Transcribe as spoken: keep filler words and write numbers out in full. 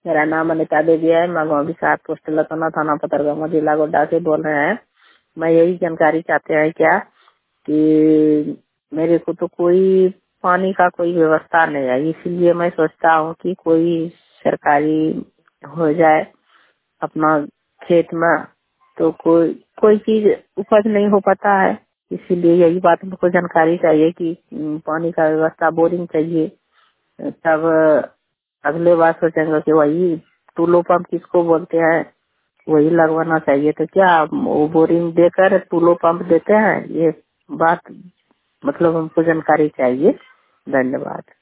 मेरा नाम अनिता देवी है। मैं गाँव विसाख पोस्ट लताना थाना पतरगामा जिला गोड्डा से बोल रहे हैं। मैं यही जानकारी चाहते हैं क्या कि मेरे को तो कोई पानी का कोई व्यवस्था नहीं है, इसीलिए मैं सोचता हूँ कि कोई सरकारी हो जाए अपना खेत में, तो कोई कोई चीज उपज नहीं हो पाता है। इसीलिए यही बात हमको जानकारी चाहिए कि पानी का व्यवस्था, बोरिंग चाहिए। तब अगले बार सोचेंगे कि वही टूलो पंप किसको बोलते हैं वही लगवाना चाहिए। तो क्या वो बोरिंग देकर टूलो पंप देते हैं? ये बात मतलब हमको जानकारी चाहिए। धन्यवाद।